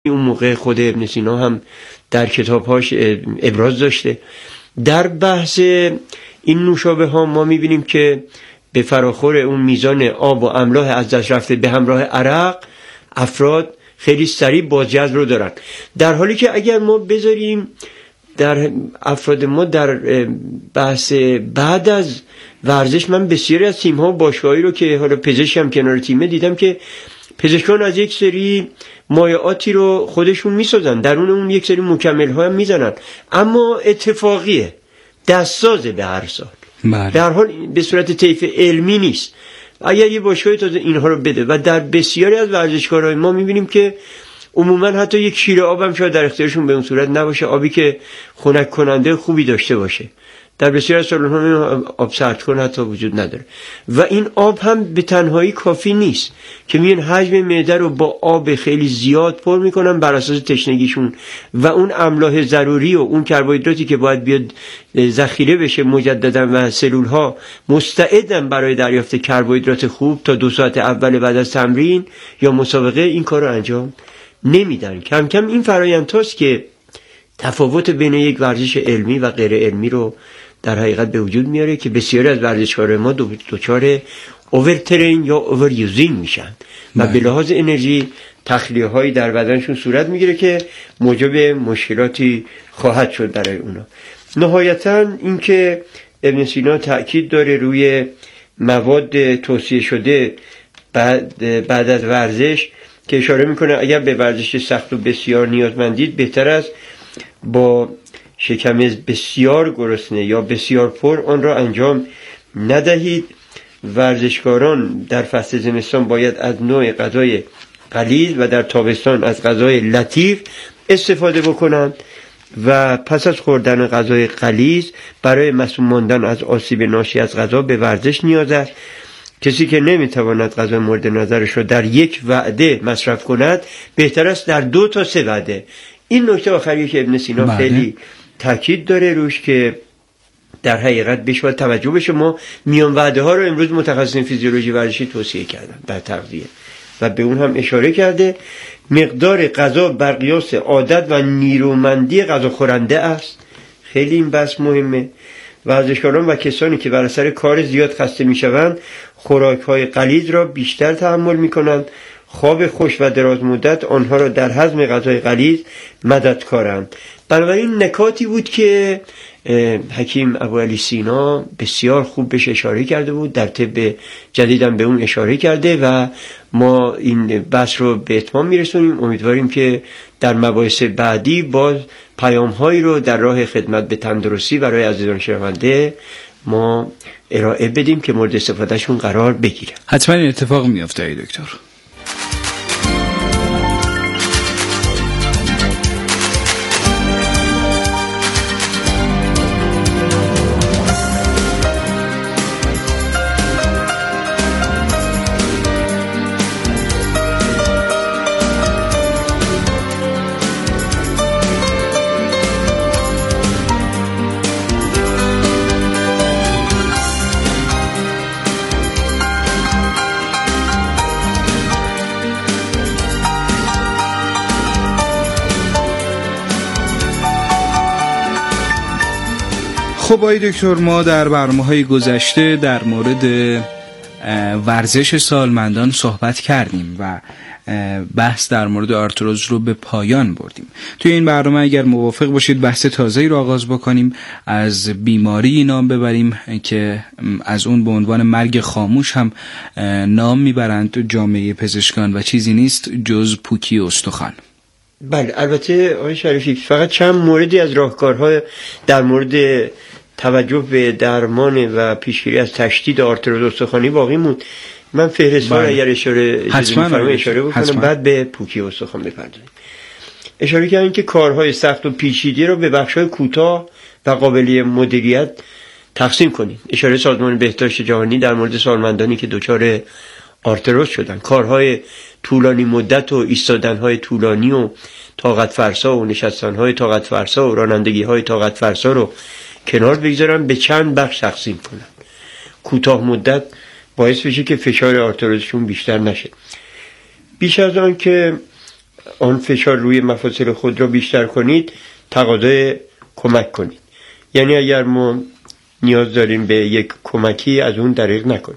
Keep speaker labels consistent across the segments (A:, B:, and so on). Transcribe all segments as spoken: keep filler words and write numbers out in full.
A: اون موقع خود ابن سینا هم در کتابهاش ابراز داشته. در بحث این نوشابه ها ما میبینیم که به فراخور اون میزان آب و املاح از دست رفته به همراه عرق افراد خیلی سریع بازجذب رو دارن، در حالی که اگر ما بذاریم در افراد ما در بحث بعد از ورزش، من بسیاری از تیم ها و باشگاهی رو که حالا پزشک هم کنار تیمه دیدم که پزشکان از یک سری مایعاتی رو خودشون میسازن، درون اون یک سری مکمل ها هم میزنن، اما اتفاقیه، دستسازه به هر سال، در حال به صورت طیف علمی نیست. اگر یه باشگاهی تازه اینها رو بده و در بسیاری از ورزشکارهای ما میبینیم که عموما حتی یک شیر آب هم شاید در اختیارشون به اون صورت نباشه، آبی که خنک کننده خوبی داشته باشه. در بسیاری از سالن‌ها آب سرد کن حتی وجود نداره و این آب هم به تنهایی کافی نیست که میان حجم معده رو با آب خیلی زیاد پر میکنن بر اساس تشنگیشون و اون املاح ضروری و اون کربوهیدراتی که باید بیاد ذخیره بشه مجددا و سلول ها مستعدن برای دریافت کربوهیدرات خوب تا دو ساعت اول بعد از تمرین یا مسابقه این کار رو انجام نمیدن. کم کم این فرآیند هاست که تفاوت بین یک ورزش علمی و غیر علمی رو در حقیقت به وجود میاره که بسیاری از ورزشکاران ما دچار اوورترین یا اوور یوزینگ میشن و به لحاظ انرژی تخلیه هایی در بدنشون صورت میگیره که موجب مشکلاتی خواهد شد برای اونا. نهایتا اینکه ابن سینا تأکید داره روی مواد توصیه شده بعد, بعد از ورزش که اشاره میکنه اگر به ورزش سخت و بسیار نیازمندید بهتر است با شکم بسیار گرسنه یا بسیار پر آن را انجام ندهید. ورزشکاران در فصل زمستان باید از نوع غذای غلیظ و در تابستان از غذای لطیف استفاده بکنند و پس از خوردن غذای غلیظ برای معصوم ماندن از آسیب ناشی از غذا به ورزش نیاز است. کسی که نمیتواند غذای مورد نظرش را در یک وعده مصرف کند بهتر است در دو تا سه وعده. این نکته آخری که ابن سینا بله. خیلی تاکید داره روش که در حقیقت بهش باید توجه بشه. ما میان وعده ها رو امروز متخصصین فیزیولوژی ورزشی توصیه کردن در تغذیه و به اون هم اشاره کرده. مقدار غذا بر قیاس عادت و نیرومندی غذا خورنده است. خیلی این بحث مهمه. ورزشکاران و کسانی که بر اثر کار زیاد خسته میشوند خوراک‌های غلیظ را بیشتر تحمل میکنند. خواب خوش و دراز مدت آنها را در هضم غذای غلیظ مددکارند. بنابراین نکاتی بود که حکیم ابوعلی سینا بسیار خوب بهش اشاره کرده بود، در طب جدیدم به اون اشاره کرده و ما این بحث رو به اتمام میرسونیم. امیدواریم که در مباحث بعدی باز پیام‌هایی رو در راه خدمت به تندرستی برای عزیزان شنونده ما ارائه بدیم که مورد استفادهشون قرار بگیره.
B: حتما این اتفاق میفته ای دکتر. خب آقای دکتر، ما در برنامه‌های گذشته در مورد ورزش سالمندان صحبت کردیم و بحث در مورد آرتروز رو به پایان بردیم. توی این برنامه اگر موافق باشید بحث تازه‌ای رو آغاز بکنیم، از بیماری نام ببریم که از اون به عنوان مرگ خاموش هم نام میبرند جامعه پزشکان و چیزی نیست جز پوکی استخوان.
A: بله، البته آقای شریفی فقط چند موردی از راهکارهای در مورد توجه به درمان و پیشگیری از تشدید آرتروز استخوانی باقی موند. من فهرست رو اگر اشاره اشاره بکنم حتما. بعد به پوکی استخوان بپردازیم. اشاره کردن که کارهای سخت و پیچیده رو به بخش‌های کوتاه و قابل مدیریت تقسیم کنید. اشاره سازمان بهداشت جهانی در مورد سالمندانی که دچار آرتروز شدن، کارهای طولانی مدت و ایستادن‌های طولانی و طاقت فرسا و نشستن‌های طاقت فرسا و رانندگی‌های طاقت فرسا رو کنار بگذارن، به چند بخش تقسیم کنن. کوتاه مدت باعث بشه که فشار آرتروزشون بیشتر نشه. بیش از آن که آن فشار روی مفاصل خود را بیشتر کنید، تقاضای کمک کنید. یعنی اگر ما نیاز داریم به یک کمکی، از اون دریغ نکنید.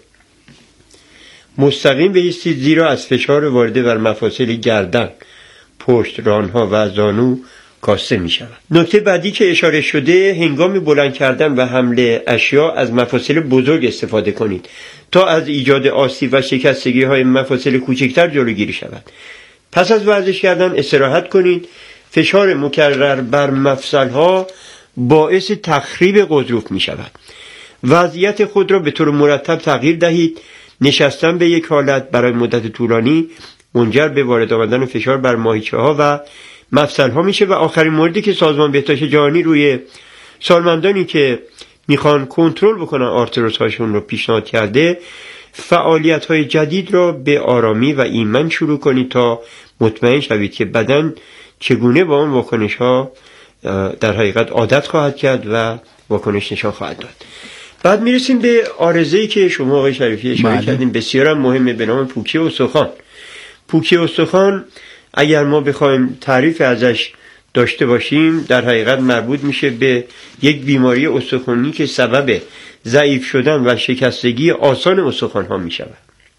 A: مستقیم بایستید، زیرا از فشار وارده بر مفاصل گردن، پشت، رانها و زانو کاسته می شود. نکته بعدی که اشاره شده، هنگام بلند کردن و حمل اشیا از مفاصل بزرگ استفاده کنید تا از ایجاد آسیب و شکستگی های مفاصل کوچکتر جلوگیری شود. پس از ورزش کردن استراحت کنید. فشار مکرر بر مفصل ها باعث تخریب غضروف می شود. وضعیت خود را به طور مرتب تغییر دهید. نشستن به یک حالت برای مدت طولانی منجر به وارد آمدن فشار بر ماهیچه ها و مفصل ها میشه. و آخرین موردی که سازمان بهداشت جهانی روی سالمندانی که میخوان کنترل بکنن آرتروز هاشون رو پیشنهاد کرده، فعالیت های جدید را به آرامی و ایمن شروع کنید تا مطمئن شوید که بدن چگونه با اون واکنش ها در حقیقت عادت خواهد کرد و واکنش نشان خواهد داد. بعد میرسیم به عارضه‌ای که شما آقای شریفی اشاره کردین، بسیار مهمه، به نام پوکی استخوان. پوکی استخوان اگر ما بخوایم تعریف ازش داشته باشیم، در حقیقت مربوط میشه به یک بیماری استخوانی که سبب ضعیف شدن و شکستگی آسان استخوان ها میشود،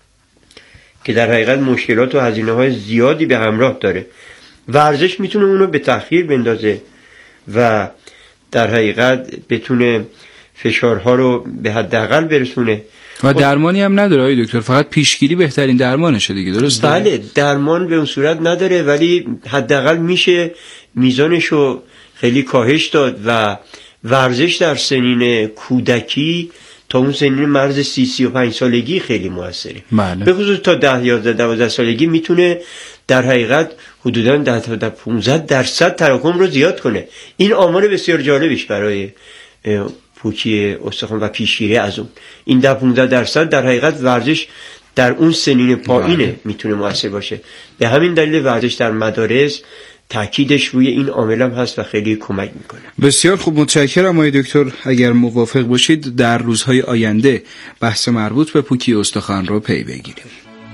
A: که در حقیقت مشکلات و هزینه های زیادی به همراه داره. ورزش میتونه اونو به تأخیر بندازه و در حقیقت بتونه فشارها رو به حداقل برسونه.
B: و درمانی هم نداره آقای دکتر، فقط پیشگیری بهترین درمانشه دیگه، درسته؟
A: بله، درمان به اون صورت نداره، ولی حداقل میشه میزانش رو خیلی کاهش داد و ورزش در سنین کودکی تا اون سنین مرز سی سی و پنج سالگی خیلی موثره.
B: بله.
A: به خصوص تا ده یازده دوازده سالگی میتونه در حقیقت حدوداً ده تا پانزده درصد تراکم رو زیاد کنه. این آمار بسیار جالبیش برای پوکی استخوان و پیشگیری از اون. این ده پانزده درصد در حقیقت ورزش در اون سنین پایینه میتونه موثر باشه. به همین دلیل ورزش در مدارس تاکیدش روی این عامل هم هست و خیلی کمک میکنه.
B: بسیار خوب، متشکرم آقای دکتر. اگر موافق باشید در روزهای آینده بحث مربوط به پوکی استخوان رو پی بگیریم.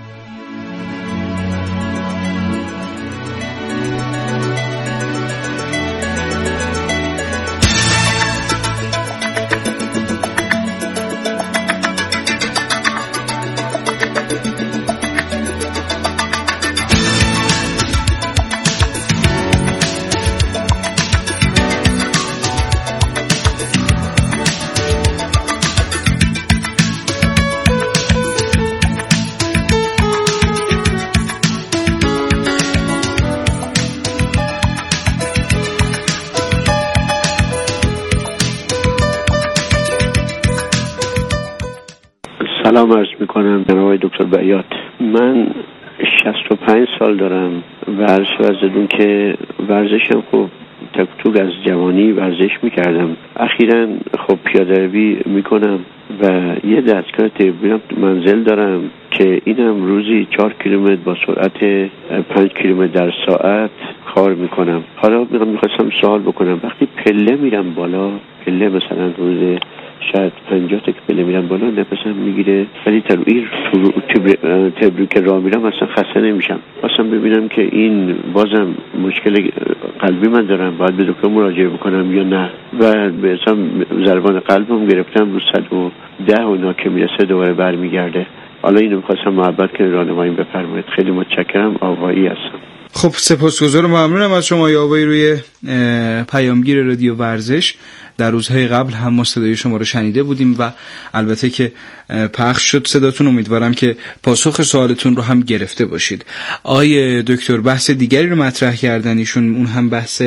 C: سلام عرض میکنم جناب آقای دکتر بیات. من شصت و پنج سال دارم و عرض وزدون که ورزشم خب تک توک از جوانی ورزش میکردم. اخیراً خب پیاده روی میکنم و یه دستگاه تربیل منزل دارم که اینم روزی چهار کیلومتر با سرعت پنج کیلومتر در ساعت کار میکنم. حالا میخواستم سوال بکنم، وقتی پله میرم بالا، پله مثلا روز شاید پنجاه تا که پله میرم بالا نفسم میگیره، ولی تا روی تبریک که راه میرم اصلا خسته نمیشم. اصلا ببینم که این بازم مشکل قلبی من دارم، باید به دکتر مراجعه بکنم یا نه. و به اصلا ضربان قلبم گرفتم رو صد و ده و اینا که میرسه دوباره برمیگرده. حالا اینو میخواستم محبت که راهنمایی بفرمایید. خیلی متشکرم. آقایی هستم.
B: خب سپاسگزارم، ممنونم از شما آقای روی پیامگیر رادیو ورزش. در روزهای قبل هم ما صدای شما رو شنیده بودیم و البته که پخش شد صداتون. امیدوارم که پاسخ سوالتون رو هم گرفته باشید. آقای دکتر بحث دیگری رو مطرح کردن ایشون، اون هم بحث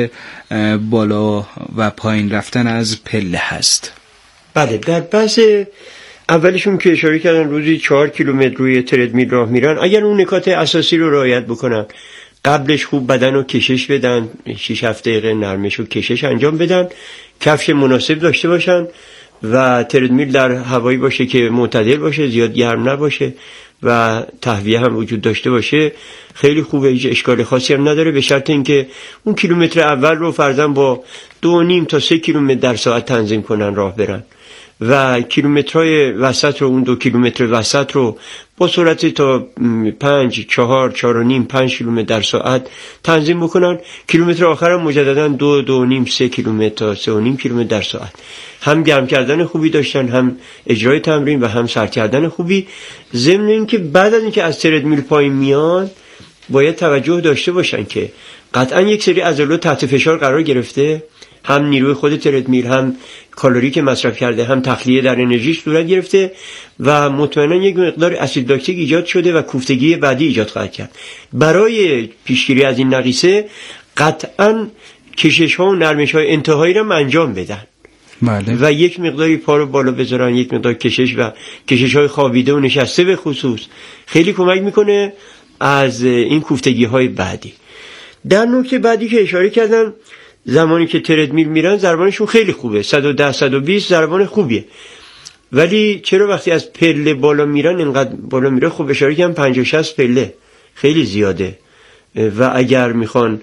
B: بالا و پایین رفتن از پله هست.
A: بله، در بحث اولشون که اشاره کردن روزی چهار کیلومتر روی تردمیل راه میرن، اگر اون نکات اساسی رو رعایت بکنن، قبلش خوب بدن رو کشش بدن، شش هفت دقیقه نرمش و کشش انجام بدن، کفش مناسب داشته باشن و تردمیل در هوایی باشه که معتدل باشه، زیاد گرم نباشه و تهویه هم وجود داشته باشه، خیلی خوبه. هیچ اشکال خاصی هم نداره، به شرط اینکه اون کیلومتر اول رو فرضاً با دو و نیم تا سه کیلومتر در ساعت تنظیم کنن، راه برن و کیلومترهای وسط رو، اون دو کیلومتر وسط رو با سرعت تا پنج چهار چهار و نیم پنج کیلومتر در ساعت تنظیم بکنن. کیلومتر آخر هم مجددا دو دو نیم سه کیلومتر تا سه و نیم کیلومتر در ساعت. هم گرم کردن خوبی داشتن، هم اجرای تمرین و هم سرد کردن خوبی. ضمن اینکه بعد از اینکه از تردمیل پایین میان باید توجه داشته باشن که قطعا یک سری عضلات تحت فشار قرار گرفته، هم نیروی خود تردمیل، هم کالری که مصرف کرده، هم تخلیه در انرژیش صورت گرفته و مطمئنا یک مقدار اسید لاکتیک ایجاد شده و کوفتگی بعدی ایجاد خواهد کرد. برای پیشگیری از این نقیصه قطعا کشش ها و نرمش های انتهایی را انجام بدن.
B: بله.
A: و یک مقداری پا رو بالا بذارن، یک مقدار کشش و کشش های خوابیده و نشسته به خصوص خیلی کمک میکنه از این کوفتگی های بعدی. در نکته بعدی که اشاره کردم، زمانی که تردمیل میرن ضربانشون خیلی خوبه، صد و ده صد و بیست ضربان خوبیه، ولی چرا وقتی از پله بالا میرن اینقدر بالا میره؟ خب اشاره کردم پنجاه شصت پله خیلی زیاده و اگر میخوان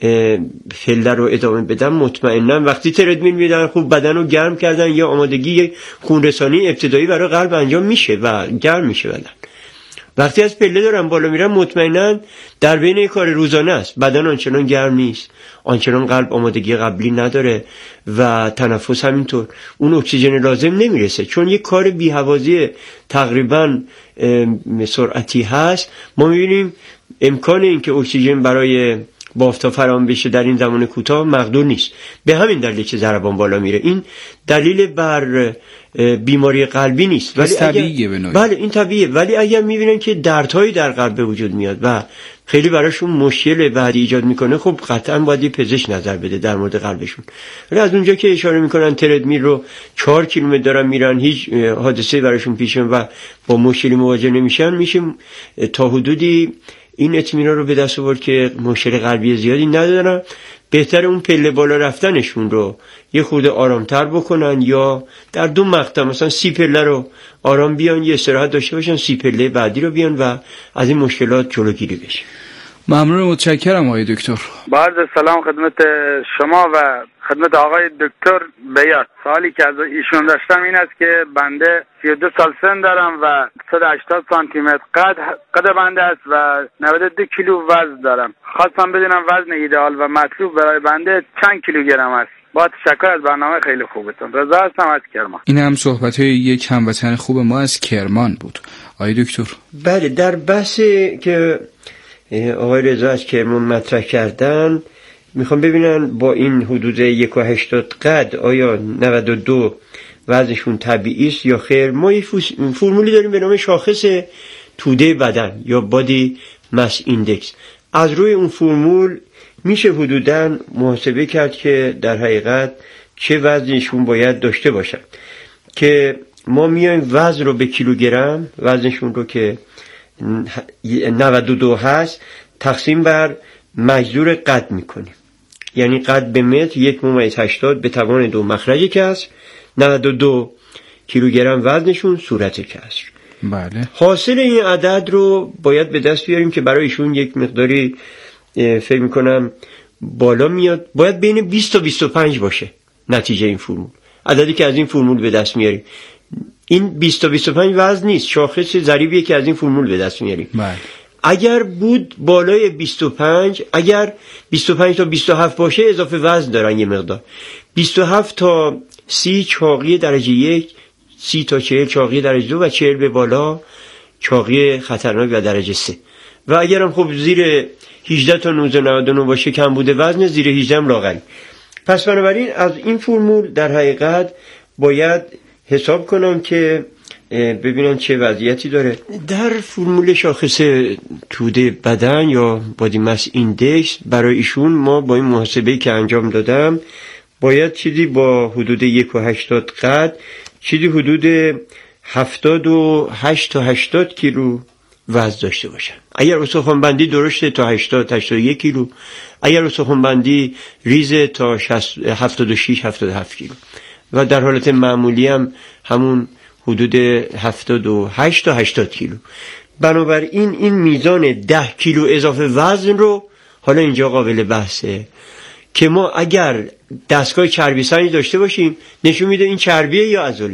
A: پله رو ادامه بدن مطمئنا وقتی تردمیل میدن خوب بدن رو گرم کردن یا آمادگی خونرسانی ابتدایی برای قلب انجام میشه و گرم میشه بدن. وقتی از پله دارن بالا میرن مطمئنا در بین کار روزانه است، بدن آنچنان گرم نیست، آنچنان قلب آمادگی قبلی نداره و تنفس همینطور، اون اکسیژن لازم نمیرسه چون یک کار بی‌هوازی تقریبا سرعتی هست. ما میبینیم امکان این که اکسیژن برای بافتا فراهم بشه در این زمان کوتاه مقدور نیست، به همین دلیل که ضربان بالا میره. این دلیل بر بیماری قلبی نیست، ولی
B: طبیعیه.
A: بله این طبیعیه، ولی اگر میبینن که دردهایی در قلب به وجود میاد و خیلی براشون مشکل بعدی ایجاد میکنه، خب قطعا باید پزشک نظر بده در مورد قلبشون. ولی از اونجا که اشاره میکنن تردمیل رو چهار کیلومتر دارن میرن، هیچ حادثه براشون پیش و با مشکلی مواجه نمیشن، میشه تا حدودی این اطمینان رو به دست آورد که مشکل قلبی زیادی ندارن. بهتر اون پله بالا رفتنشون رو یه خورده آرامتر بکنن یا در دو مقطع مثلا سی پله رو آرام بیان، یه استراحت داشته باشن، سی پله بعدی رو بیان و از این مشکلات جلوگیری بشه.
B: ممنون، متشکرم آقای دکتر.
D: با عرض سلام خدمت شما و خدمت آقای دکتر بیات. سوالی که از ایشون داشتم این است که بنده سی و دو سال سن دارم و صد و هشتاد سانتی متر قد قد بنده است و نود و دو کیلو وزن دارم. خواستم بدونم وزن ایدئال و مطلوب برای بنده چند کیلوگرم است. با تشکر از برنامه خیلی خوبتون. رضا هستم از کرمان.
B: این هم صحبت های یک هموطن خوب ما از کرمان بود. آقای دکتر.
A: بله، در بحث که آقای رضا از کرمان مطرح کردن، میخوام ببینن با این حدود یک و هشتاد قد آیا نود و دو وزنشون طبیعی است یا خیر. ما یه فرمولی داریم به نام شاخص توده بدن یا بادی مس ایندکس. از روی اون فرمول میشه حدوداً محاسبه کرد که در حقیقت چه وزنشون باید داشته باشن، که ما میایم وزن رو به کیلوگرم، وزنشون رو که نود و دو هست، تقسیم بر مجذور قد میکنیم. یعنی قد به متر یک ممیز هشتاد به توان دو مخرج کسر، نود و دو کیلوگرم وزنشون صورت کسر.
B: بله.
A: حاصل این عدد رو باید به دست بیاریم که برایشون یک مقداری فکر میکنم بالا میاد، باید بین بیست تا بیست و پنج باشه نتیجه این فرمول. عددی که از این فرمول به دست میاریم این بیست تا بیست و پنج وزن نیست، شاخص ضریبیه که از این فرمول به دست میاریم.
B: بله.
A: اگر بود بالای بیست و پنج، اگر بیست و پنج تا بیست و هفت باشه اضافه وزن دارن یه مقدار، بیست و هفت تا سی چاقی درجه یک، سی تا چهل چاقی درجه دو و چهل به بالا چاقی خطرناک و درجه سه. و اگر هم خب زیر هجده تا نوزده نود و نه باشه کم بوده وزن، زیر هجده هم لاغری. پس بنابراین از این فرمول در حقیقت باید حساب کنم که ببینن چه وضعیتی داره. در فرمول شاخص توده بدن یا بادی مس ایندکس برای ایشون ما با این محاسبه‌ای که انجام دادم باید چیزی با حدود یک و هشتاد قد، چیزی حدود هفتاد و هشت تا هشتاد کیلو وزن داشته باشن. اگر استخوان‌بندی درشته تا هشتاد تا هشتاد و یک کیلو، اگر استخوان‌بندی ریزه تا هفتاد و شش هفتاد و هفت کیلو و در حالت معمولی هم همون حدود هفتاد و هشت تا هشتاد کیلو. بنابراین این میزان ده کیلو اضافه وزن رو حالا اینجا قابل بحثه که ما اگر دستگاه چربی سنج داشته باشیم نشون میده این چربیه یا عضله.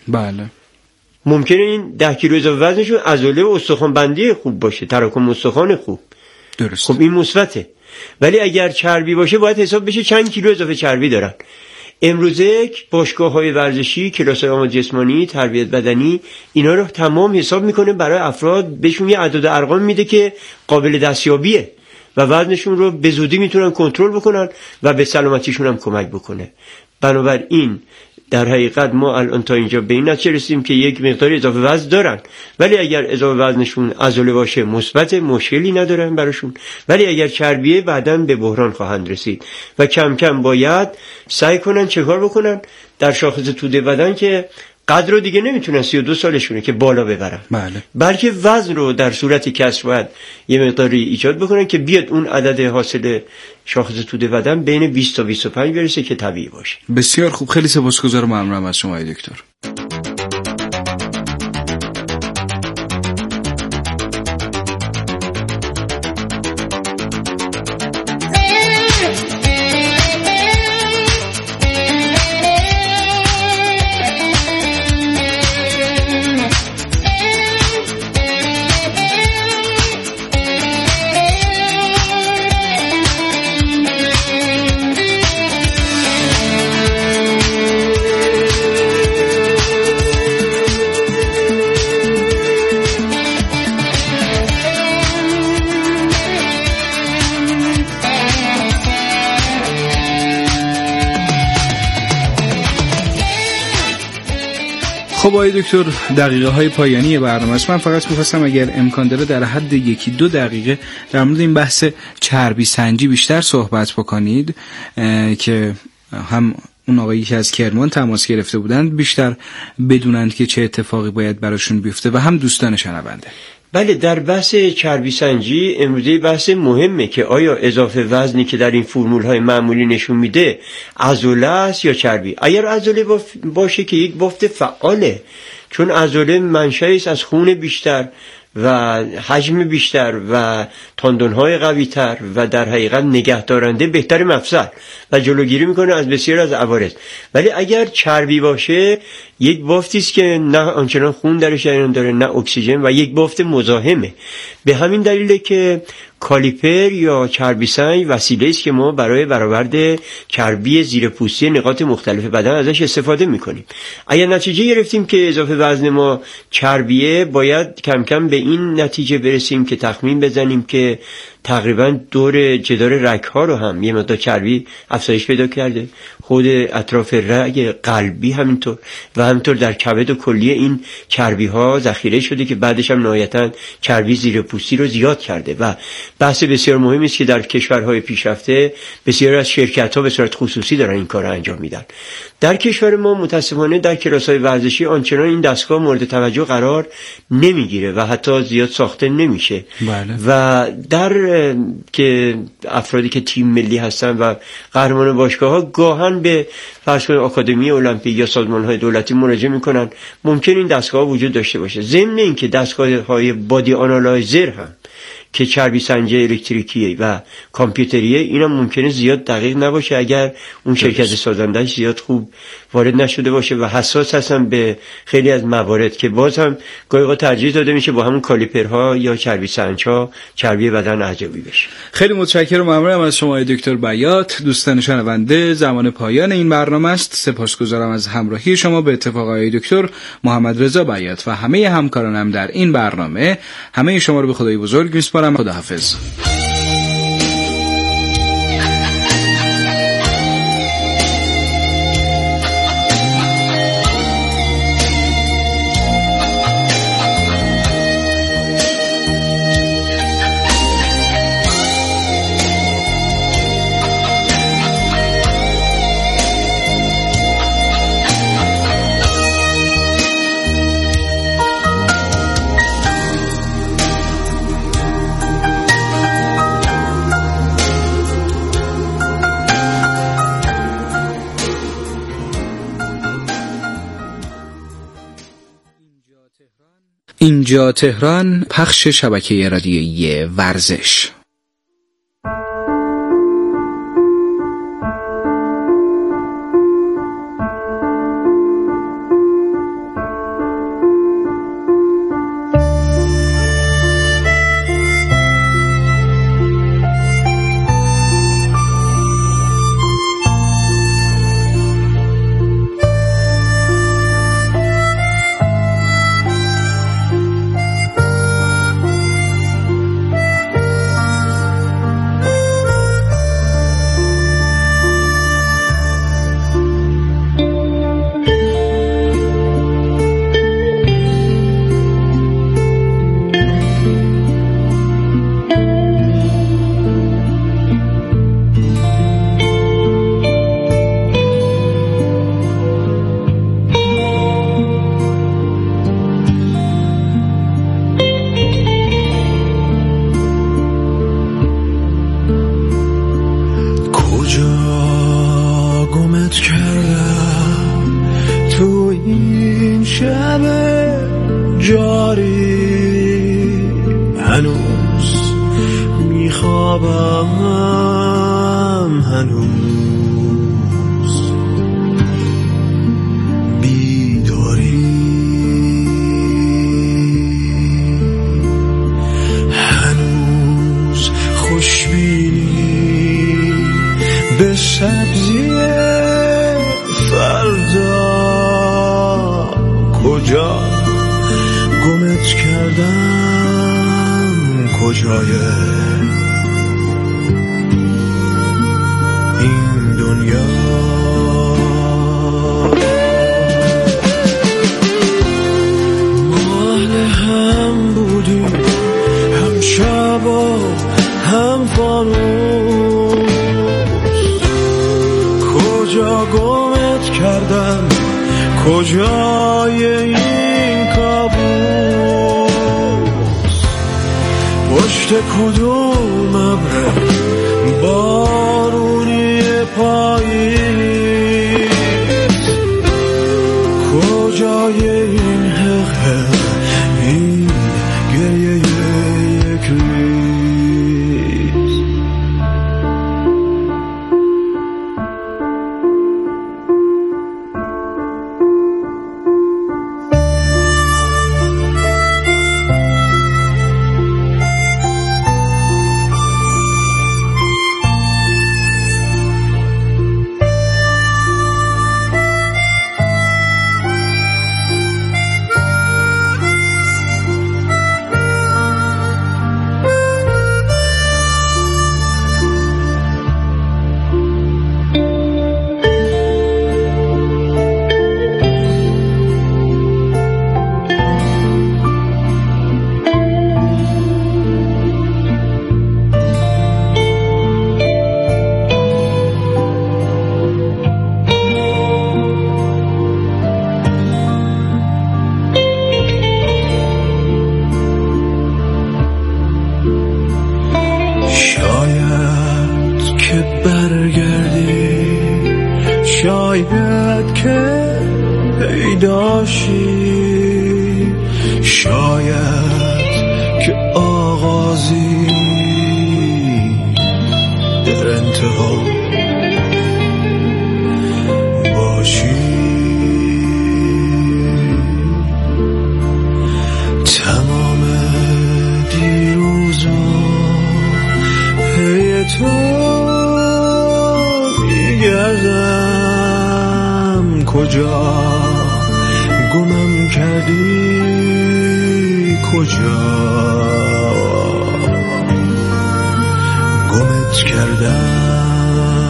B: بله.
A: ممکنه این ده کیلو اضافه وزنشون عضله و استخوان بندی خوب باشه، تراکم استخوان خوب.
B: درست.
A: خب این مثبته. ولی اگر چربی باشه باید حساب بشه چند کیلو اضافه چربی دارن. امروزه باشگاه‌های ورزشی، کلاس‌های آموزش جسمانی، تربیت بدنی اینا رو تمام حساب میکنه برای افراد، بهشون یه اعداد ارقام میده که قابل دستیابیه و وزنشون رو به زودی میتونن کنترل بکنن و به سلامتیشون هم کمک بکنه. بنابراین در حقیقت ما الان تا اینجا به این نتیجه رسیدیم که یک مقدار اضافه وزن دارن، ولی اگر اضافه وزنشون عضله باشه مثبت، مشکلی ندارن براشون، ولی اگر چربیه بعداً به بحران خواهند رسید و کم کم باید سعی کنن چه کار بکنن در شاخص توده بدن که قدر رو دیگه نمیتونن سی و دو سالشونه که بالا ببرن.
B: بله.
A: بلکه وزن رو در صورت کسر باید یه مقداری ایجاد بکنن که بیاد اون عدد حاصل شاخص توده بدن بین بیست تا بیست و پنج برسه که طبیعی باشه.
B: بسیار خوب، خیلی سپاسگزارم، ممنونم از شما آقای دکتر. خب آقای دکتر، دقیقه های پایانی برنامه است. من فقط می‌خواستم اگر امکان داره در حد یکی دو دقیقه در مورد این بحث چربی سنجی بیشتر صحبت بکنید که هم اون آقایی که از کرمان تماس گرفته بودند بیشتر بدونند که چه اتفاقی باید براشون بیفته و هم دوستان شنونده.
A: بله، در بحث چربی سنجی امروزه بحث مهمه که آیا اضافه وزنی که در این فرمول های معمولی نشون میده عضله است یا چربی. اگر عضله باشه که یک بافت فعاله، چون عضله منشأ است از خون بیشتر و حجم بیشتر و تاندون‌های قوی‌تر و در حقیقت نگهدارنده بهتر مفصل و جلوگیری میکنه از بسیار از عوارض. ولی اگر چربی باشه یک بافتی است که نه آنچنان خون درش جریان داره نه اکسیژن و یک بافت مزاحمه. به همین دلیله که کالیپر یا چربی سنج وسیله است که ما برای برآورد چربی زیر پوستی نقاط مختلف بدن ازش استفاده میکنیم. اگر نتیجه گرفتیم که اضافه وزن ما چربیه، باید کم کم به این نتیجه برسیم که تخمین بزنیم که تقریبا دور جدار رگ ها رو هم یه مقدار چربی افزایش پیدا کرده، خود اطراف رگ قلبی همینطور و همینطور در کبد و کلیه این چربی ها ذخیره شده که بعدش هم نهایتاً چربی زیر پوستی رو زیاد کرده. و بحث بسیار مهمی است که در کشورهای پیشرفته بسیار از شرکت ها به صورت خصوصی دارن این کار رو انجام میدن. در کشور ما متاسفانه در کلاس‌های ورزشی آنچنان این دستگاه مورد توجه قرار نمیگیره و حتی زیاد ساخته نمیشه.
B: بله.
A: و در که افرادی که تیم ملی هستن و قهرمان باشگاه‌ها گاهن به فرض کنید آکادمی المپیک یا سازمان‌های دولتی مراجعه میکنن، ممکن این دستگاه وجود داشته باشه. ضمن اینکه دستگاه‌های بادی آنالایزر هم که چربی سنجی الکتریکیه و کامپیوتریه، اینا ممکنه زیاد دقیق نباشه اگر اون شرکت سازندش زیاد خوب وارد نشده باشه و حساس هستن به خیلی از موارد که باز هم گاهی اوقات ترجیح داده میشه با همون کالیپرها یا چربی سنج‌ها چربی بدن ارزیابی بشه.
B: خیلی متشکرم، ممنونم از شما دکتر بیات. دوستان شنونده، زمان پایان این برنامه است. سپاسگزارم از همراهی شما. به اتفاق آقای دکتر محمد رضا بیات و همه همکارانم در این برنامه، همه شما رو به خدای بزرگ میسپارم. خداحافظ. اینجا تهران، پخش شبکه رادیویی ورزش.
E: کجا گمت کردم تو این شب جاری، هنوز میخوابم، هنوز بیداری، هنوز خوشبینی به سبزی فردا، کجا گمت کردم، کجای این دنیا. ما اهل هم بودیم، هم شب و هم فانوس، کجا گمت کردم، کجای این کابوس، پشت کدوم ابر بارونی پاییز، کجای این حق این گریه یک ریز. شاید که پیداشی، شاید که آغازی در انتها باشی. تمام دیروزا پی تو میگردم، کجا گمم کردی، کجا گمت کردم.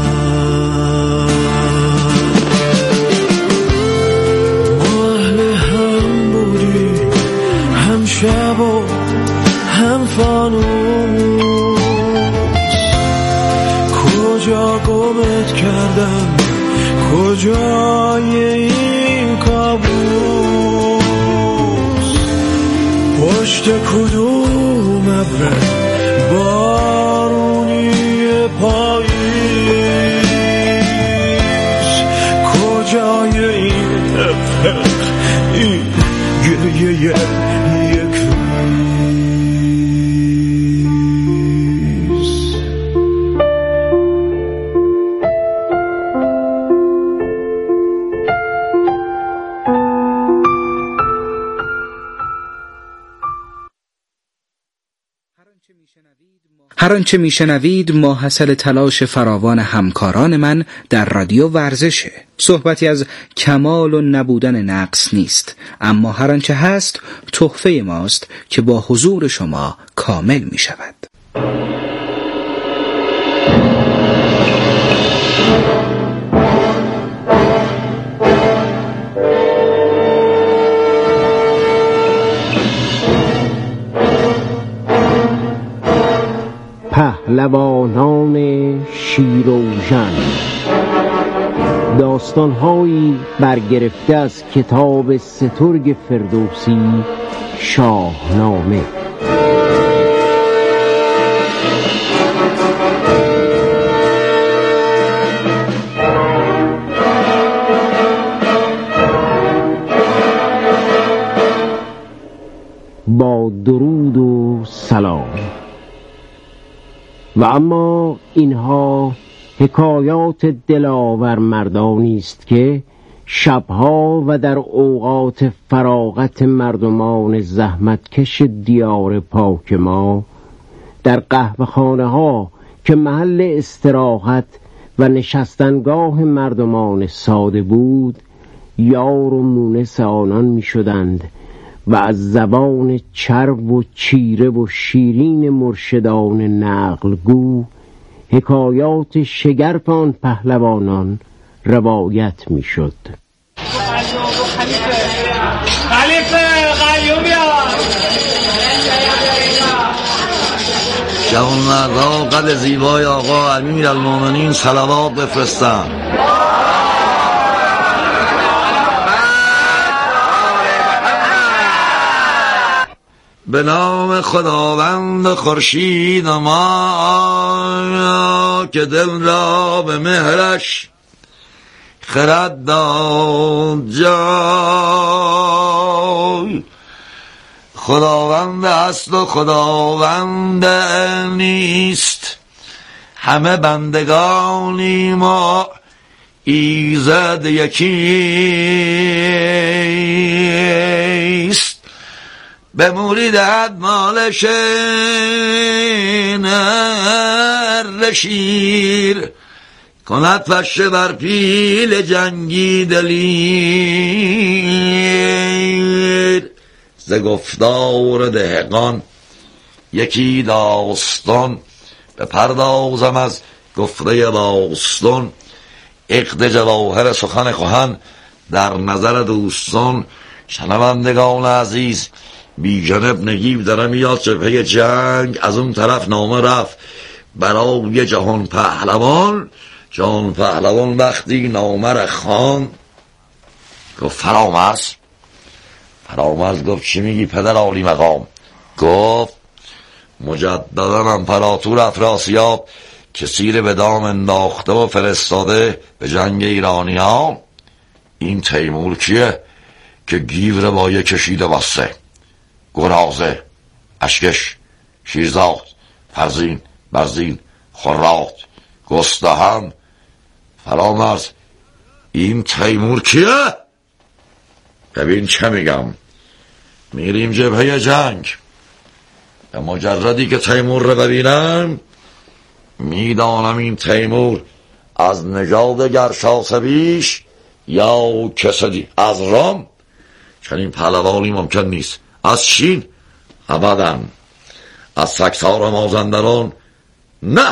E: ما اهل هم بودیم، هم شب و هم فانوس، کجا گمت کردم، کجای این کابوس، پشت کدوم ابر بارونی پاییز، کجای این افق این گریه یک
B: هر آنچه میشنوید ماحصل تلاش فراوان همکاران من در رادیو ورزشه. صحبتی از کمال و نبودن نقص نیست، اما هر آنچه هست تحفه ماست که با حضور شما کامل می شود.
F: پهلوانان شیروژن، داستان‌هایی برگرفته از کتاب سترگ فردوسی شاهنامه. سلام. و اما اینها حکایات دلاور مردانی است که شبها و در اوقات فراغت مردمان زحمتکش دیار پاک ما در قهوه‌خانه ها که محل استراحت و نشستنگاه مردمان ساده بود یار و مونس آنان می شدند و از زبان چرب و چیره و شیرین مرشدان نقل گو حکایات شگرف آن پهلوانان روایت می شد.
G: جوانمردا قد زیبای آقا امیرالمومنین صلوات بفرستن. به نام خداوند خورشید ما که دل را به مهرش خرد داد جای. خداوند هست و خداوند نیست، همه بندگانی ما ایزد یکیست. به موری دهد مالش نر شیر، کند پشه بر پیل جنگی دلیر. ز گفتار دهقان یکی داستان، به پردازم از گفته باستان. عقد جواهر سخن کهن در نظر دوستان. شنوندگان عزیز، بیژن نگیو داره میاد جبهه جنگ. از اون طرف نامه رفت برای جهان پهلوان. جهان پهلوان وقتی نامه را خواند گفت فرامرز. فرامرز گفت چی میگی پدر عالی مقام؟ گفت مجددا امپراتور افراسیاب که سیر به دام انداخته و فرستاده به جنگ ایرانی ها. این تیمور کیه که گیو را با یک کشیده بسته؟ گرازه، اشکش، شیرزاد، فرزین، برزین، خرات، گستهم. فرامرز این تیمور کیه؟ ببین چه میگم، میریم جبهه جنگ. به مجردی که تیمور رو ببینم میدانم این تیمور از نژاد گرشاسبیش یا کسدی. از رام چنین پهلوانی ممکن نیست. از چین ابدا. از سکسار مازندران نه.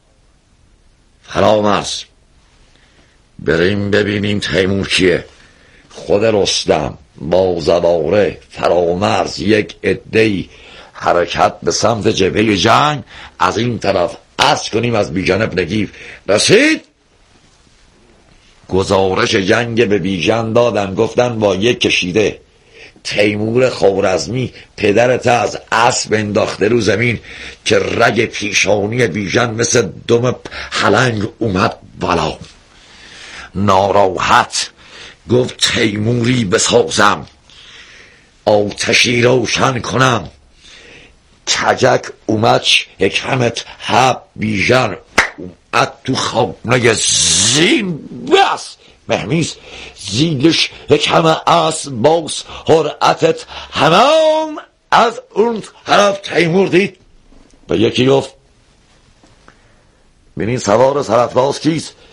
G: فرامرز بریم ببینیم تیمور کیه. خود رستم با زواره فرامرز یک عده‌ای حرکت به سمت جبهه جنگ. از این طرف عرض کنیم از بیژن ابن گیو رسید. گزارش جنگ به بیژن دادن، گفتن با یک کشیده تیمور خوارزمی پدرت از اسب انداخته رو زمین که رگ پیشانی بیژن مثل دم حلنگ اومد بالا. ناراحت گفت تیموری بسازم، آتشی روشن کنم. کجک اومد حکمت هب بیژن اومد تو خانه زین بس مهمیز زیدش حکم اس باز حرعتت همام. از اون طرف تیمور دید به یکی گفت ببین سوار سرافراز کیست؟